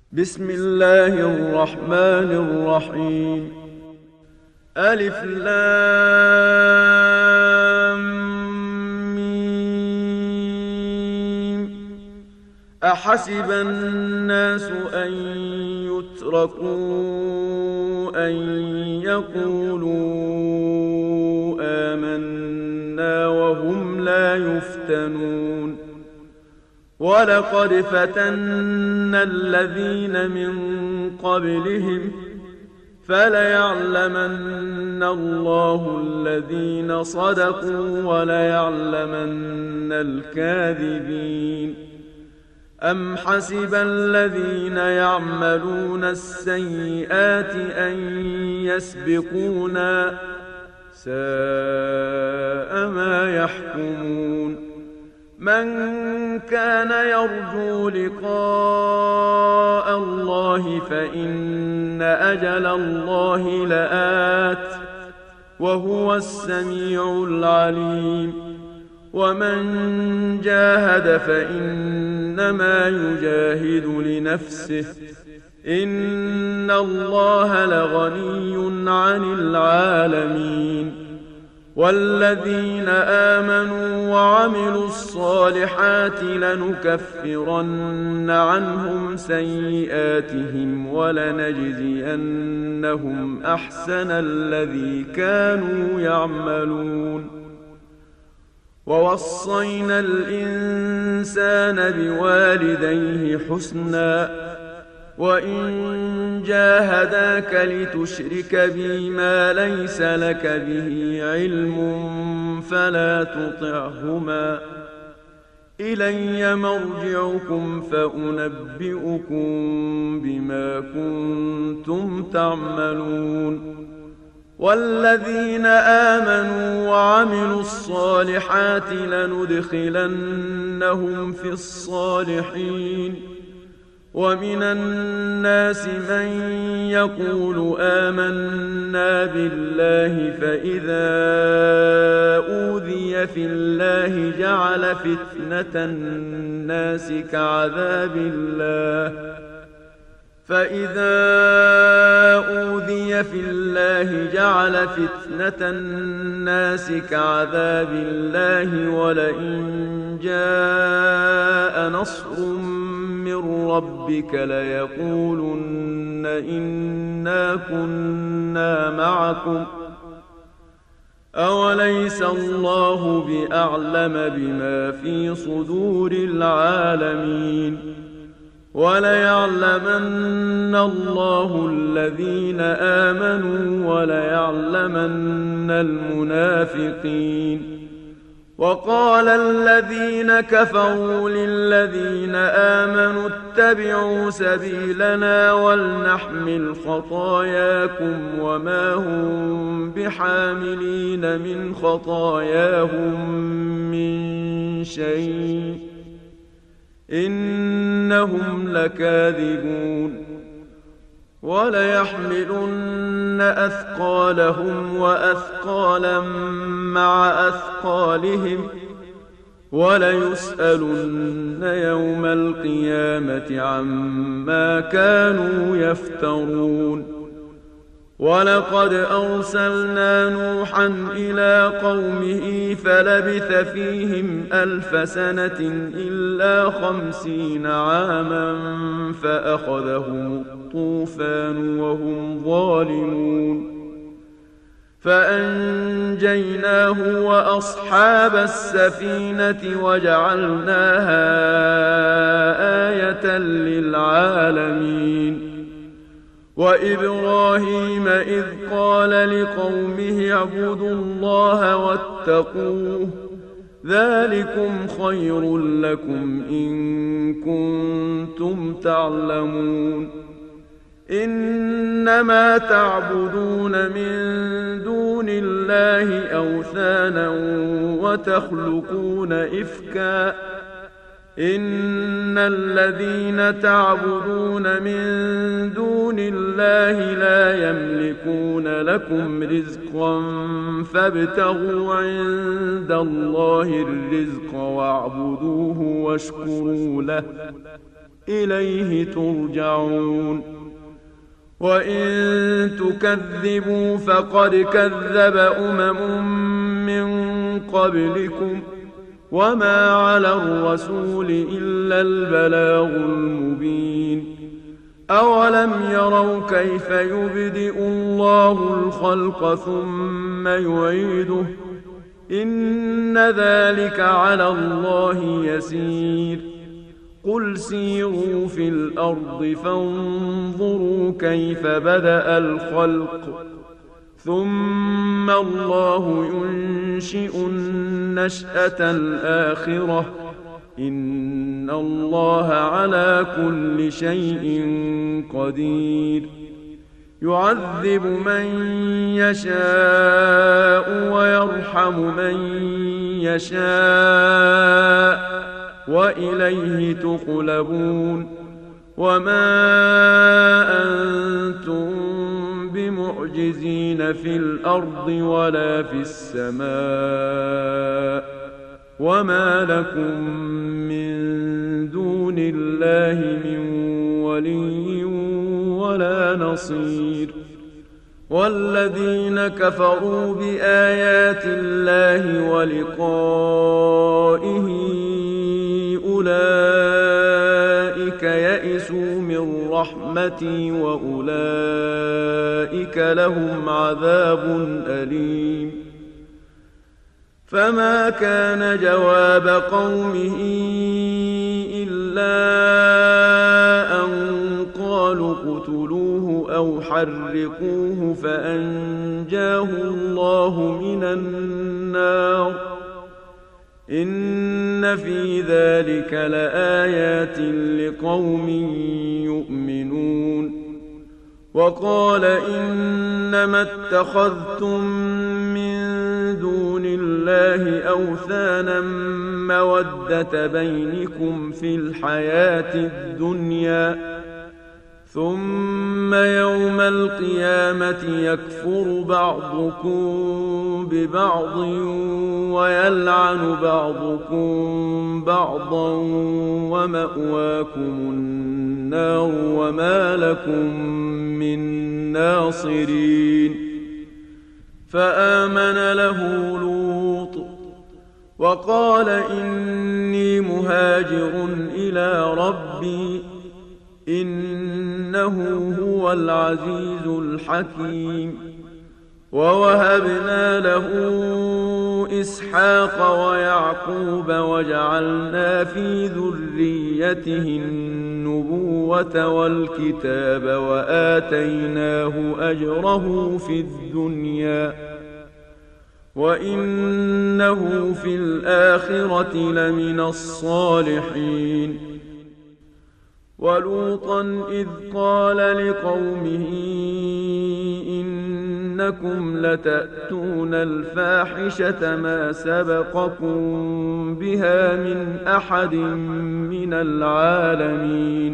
بسم الله الرحمن الرحيم. ألف لام ميم. أحسب الناس أن يتركوا أن يقولوا آمنا وهم لا يفتنون. ولقد فتنا الذين من قبلهم فليعلمن الله الذين صدقوا وليعلمن الكاذبين. أم حسب الذين يعملون السيئات أن يسبقونا ساء ما يحكمون. من كان يرجو لقاء الله فإن أجل الله لآت وهو السميع العليم. ومن جاهد فإنما يجاهد لنفسه إن الله لغني عن العالمين. والذين آمنوا وعملوا الصالحات لنكفرن عنهم سيئاتهم ولنجزينهم أحسن الذي كانوا يعملون. ووصينا الإنسان بوالديه حسنا وإن جاهداك لتشرك بي ما ليس لك به علم فلا تطعهما إلي مرجعكم فأنبئكم بما كنتم تعملون. والذين آمنوا وعملوا الصالحات لندخلنهم في الصالحين. ومن الناس من يقول آمنا بالله فإذا أوذي في الله جعل فتنة الناس كعذاب الله ولئن جاء نصر من ربك ليقولن إنا كنا معكم أوليس الله بأعلم بما في صدور العالمين. وليعلمن الله الذين آمنوا وليعلمن المنافقين. وقال الذين كفروا للذين آمنوا اتبعوا سبيلنا ولنحمل خطاياكم وما هم بحاملين من خطاياهم من شيء إنهم لكاذبون. وليحملن أثقالهم وأثقالا مع أثقالهم وليسألن يوم القيامة عما كانوا يفترون. ولقد أرسلنا نوحا إلى قومه فلبث فيهم 1000 سنة إلا 50 عاما فأخذهم الطوفان وهم ظالمون. فأنجيناه وأصحاب السفينة وجعلناها آية للعالمين. وإبراهيم إذ قال لقومه اعبدوا الله واتقوه ذلكم خير لكم إن كنتم تعلمون. إنما تعبدون من دون الله أوثانا وتخلقون إفكا إن الذين تعبدون من دون الله لا يملكون لكم رزقا فابتغوا عند الله الرزق واعبدوه واشكروا له إليه ترجعون وإن تكذبوا فقد كذب من قبلكم وما على الرسول إلا البلاغ المبين أولم يروا كيف يبدئ الله الخلق ثم يعيده إن ذلك على الله يسير قل سيروا في الأرض فانظروا كيف بدأ الخلق ثم الله ينشئ النشأة الآخرة إن الله على كل شيء قدير يعذب من يشاء ويرحم من يشاء وإليه تقلبون وما أنتم بمعجزين في الأرض ولا في السماء وما لكم من دون الله من ولي ولا نصير والذين كفروا بآيات الله ولقائه أولئك يئسوا من رحمتي وأولئك لهم عذاب أليم فما كان جواب قومه إلا أن قالوا اقتلوه أو حرقوه فأنجاه الله من النار إن في ذلك لآيات لقوم يؤمنون وقال إنما اتخذتم من دون الله أوثانا مودة بينكم في الحياة الدنيا ثم يوم القيامة يكفر بعضكم ببعض ويلعن بعضكم بعضا ومأواكم النار وما لكم من ناصرين فآمن له لوط وقال إني مهاجر إلى ربي إنه هو العزيز الحكيم ووهبنا له إسحاق ويعقوب وجعلنا في ذريته النبوة والكتاب وآتيناه أجره في الدنيا وإنه في الآخرة لمن الصالحين ولوطا إذ قال لقومه إنكم لتأتون الفاحشة ما سبقكم بها من أحد من العالمين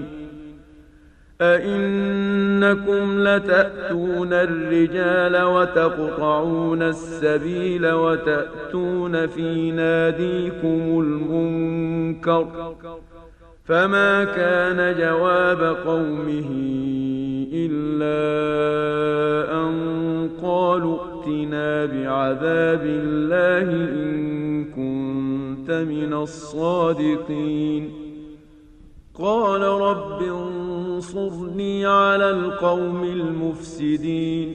أئنكم لتأتون الرجال وتقطعون السبيل وتأتون في ناديكم المنكر فما كان جواب قومه إلا أن قالوا ائتنا بعذاب الله إن كنت من الصادقين قال رب انصرني على القوم المفسدين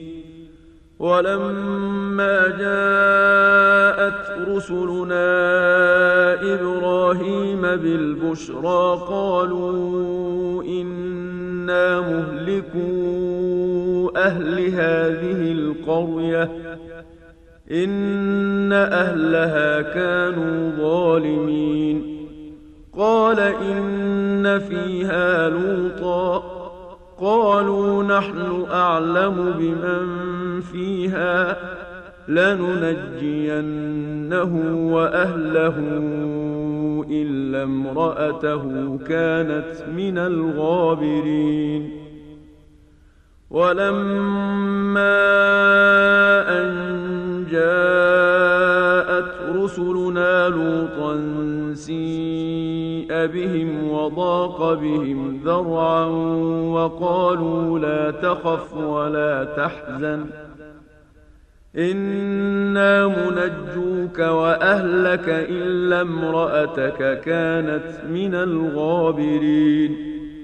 ولما جاءت رسلنا إبراهيم بالبشرى قالوا إنا مهلكو أهل هذه القرية إن أهلها كانوا ظالمين قال إن فيها لوطا قالوا نحن أعلم بمن فيها لننجينه وأهله إلا امرأته كانت من الغابرين ولما أن جاءت رسلنا لوطا سيء سيء بهم وضاق بهم ذرعا وقالوا لا تخف ولا تحزن إنا منجوك وأهلك إلا امرأتك كانت من الغابرين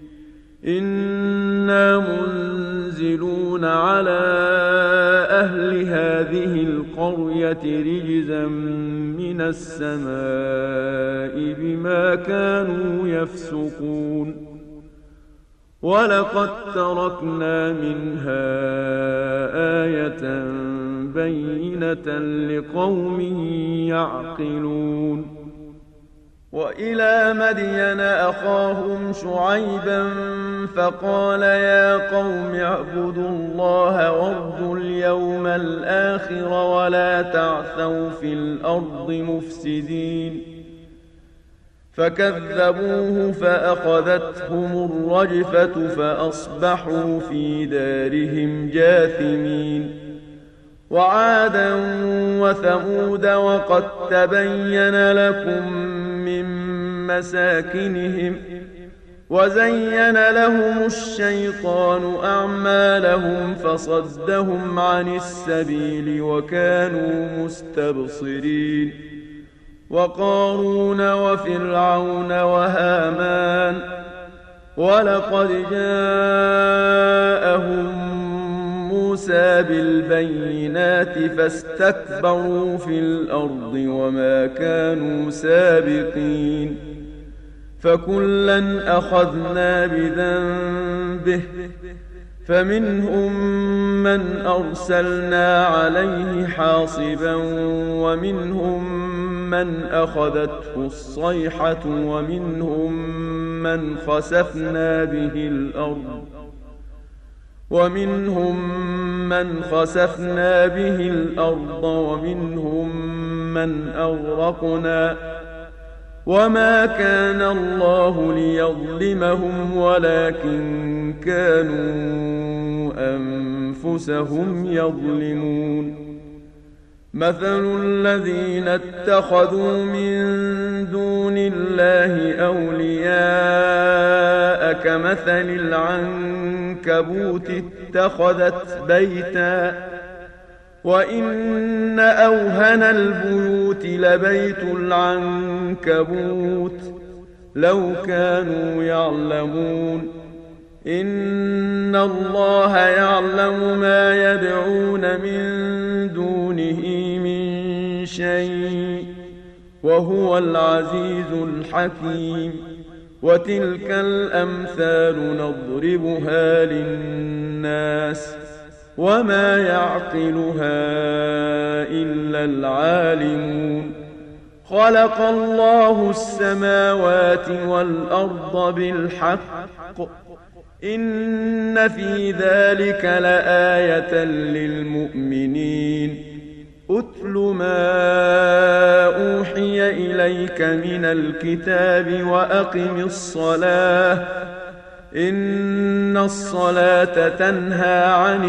إنا منزلون على أهل هذه القرية رجزا من السماء بما كانوا يفسقون ولقد تركنا منها آية بينة لقوم يعقلون وإلى مدين أخاهم شعيبا فقال يا قوم اعبدوا الله وارجوا اليوم الآخر ولا تعثوا في الأرض مفسدين فكذبوه فأخذتهم الرجفة فأصبحوا في دارهم جاثمين وعادا وثمود وقد تبين لكم من مساكنهم وزين لهم الشيطان أعمالهم فصدهم عن السبيل وكانوا مستبصرين وقارون وفرعون وهامان ولقد جاءهم موسى بالبينات فاستكبروا في الأرض وما كانوا سابقين فكلا أخذنا بذنبه فمنهم من أرسلنا عليه حاصبا ومنهم من أخذته الصيحة ومنهم من خسفنا به الأرض ومنهم من أغرقنا وما كان الله ليظلمهم ولكن كانوا أنفسهم يظلمون مثل الذين اتخذوا من دون الله أولياء كمثل العنكبوت اتخذت بيتا وإن أوهن البيوت لبيت العنكبوت لو كانوا يعلمون إن الله يعلم ما يدعون من دونه من شيء وهو العزيز الحكيم وتلك الأمثال نضربها للناس وما يعقلها إلا العالمون خلق الله السماوات والأرض بالحق إن في ذلك لآية للمؤمنين أتل ما أوحي إليك من الكتاب وأقم الصلاة إن الصلاة تنهى عن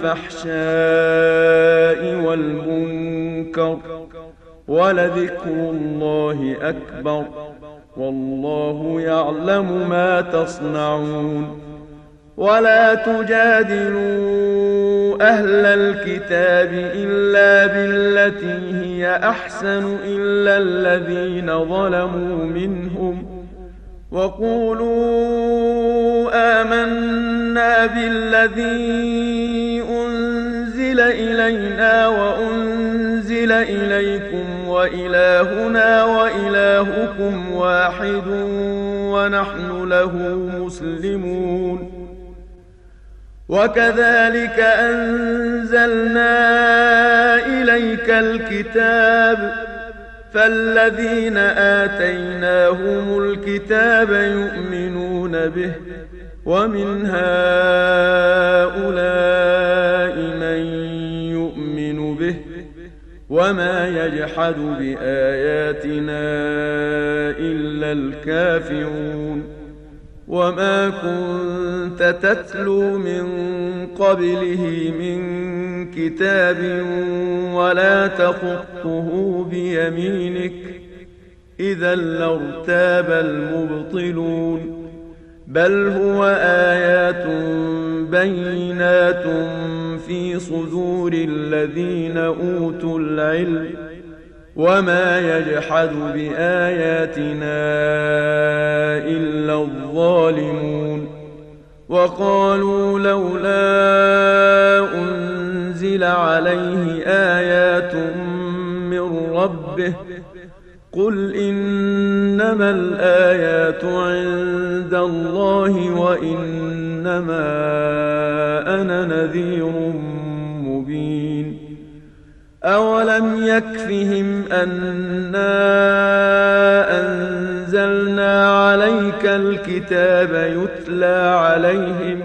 الفحشاء والمنكر ولذكر الله أكبر والله يعلم ما تصنعون ولا تجادلوا أهل الكتاب إلا بالتي هي أحسن إلا الذين ظلموا منهم وقولوا آمنا بالذي أنزل إلينا وأنزل إليكم وإلهنا وإلهكم واحد ونحن له مسلمون وكذلك أنزلنا إليك الكتاب فالذين آتيناهم الكتاب يؤمنون به ومن هؤلاء من يؤمن به وما يجحد بآياتنا إلا الكافرون وما كنت تتلو من قبله من كتاب ولا تخطه بيمينك إذا لارتاب المبطلون بل هو آيات بينات في صدور الذين أوتوا العلم وما يجحد بآياتنا إلا الظالمون وقالوا لولا أنزل عليه آيات من ربه قل إنما الآيات عند الله وإنما أنا نذير مبين أولم يكفهم أنا أنزلنا عليك الكتاب يتلى عليهم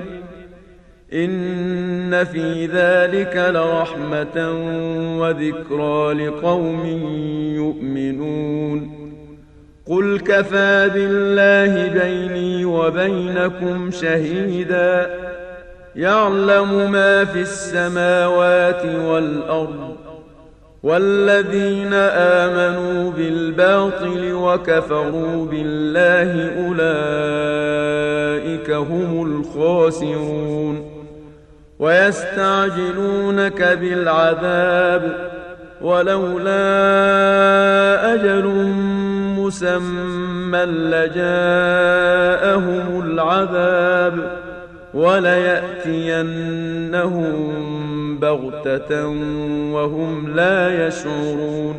إن في ذلك لرحمة وذكرى لقوم يؤمنون قل كفى بالله بيني وبينكم شهيدا يعلم ما في السماوات والأرض والذين آمنوا بالباطل وكفروا بالله أولئك هم الخاسرون ويستعجلونك بالعذاب ولولا أجل مسمى لجاءهم العذاب وليأتينهم بغتة وهم لا يشعرون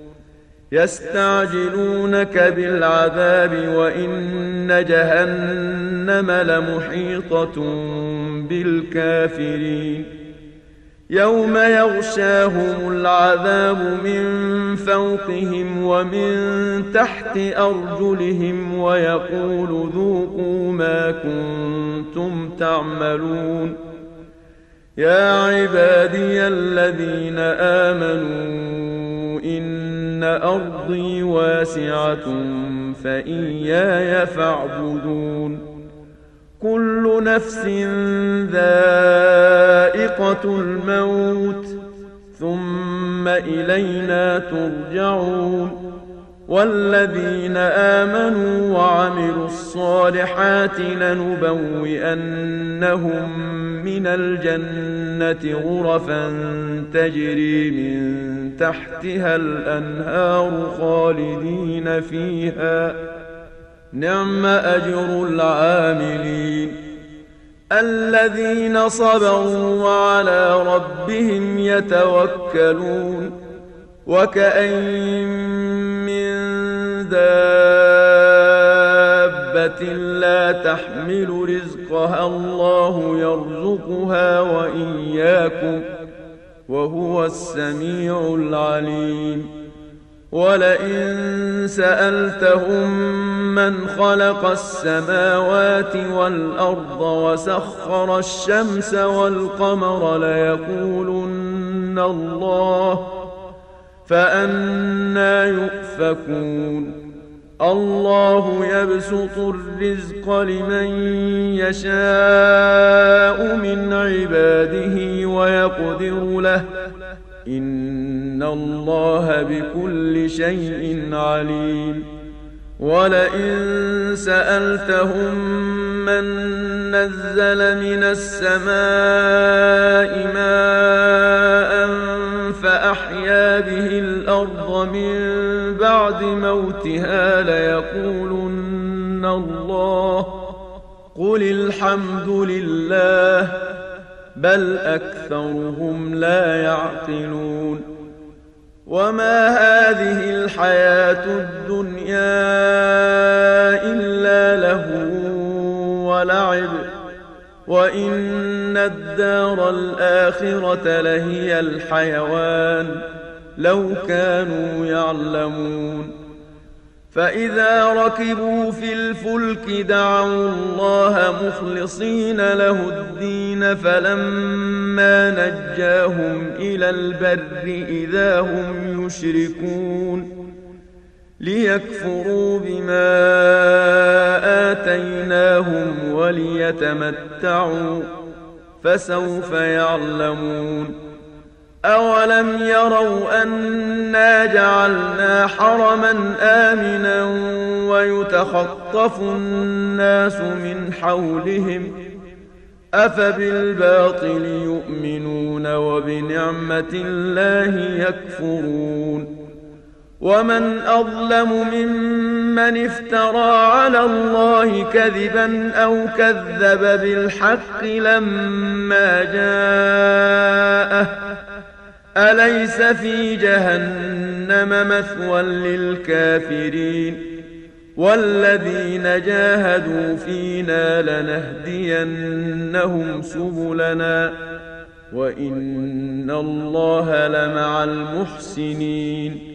يستعجلونك بالعذاب وإن جهنم لمحيطة بالكافرين يوم يغشاهم العذاب من فوقهم ومن تحت أرجلهم ويقول ذوقوا ما كنتم تعملون يا عبادي الذين آمنوا إن أرضي واسعة فإياي فاعبدون كل نفس ذائقة الموت ثم إلينا ترجعون والذين آمنوا وعملوا الصالحات لنبوئنهم من الجنة غرفا تجري من تحتها الأنهار خالدين فيها نعم أجر العاملين الذين صبروا وعلى ربهم يتوكلون وكأين من دابة لا تحمل رزقها الله يرزقها وإياكم وهو السميع العليم ولئن سألتهم من خلق السماوات والأرض وسخر الشمس والقمر ليقولن الله فأنى يؤفكون الله يبسط الرزق لمن يشاء من عباده ويقدر له إن الله بكل شيء عليم ولئن سألتهم من نزل من السماء ماء فأحيا به الأرض من بعد موتها ليقولن الله قل الحمد لله بل أكثرهم لا يعقلون وما هذه الحياة الدنيا إلا لهو ولعب وإن الدار الآخرة لهي الحيوان لو كانوا يعلمون فإذا ركبوا في الفلك دعوا الله مخلصين له الدين فلما نجاهم إلى البر إذا هم يشركون ليكفروا بما آتيناهم وليتمتعوا فسوف يعلمون أولم يروا أنا جعلنا حرما آمنا ويتخطف الناس من حولهم أفبالباطل يؤمنون وبنعمة الله يكفرون ومن أظلم ممن افترى على الله كذبا أو كذب بالحق لما جاءه أليس في جهنم مثوى للكافرين والذين جاهدوا فينا لنهدينهم سبلنا وإن الله لمع المحسنين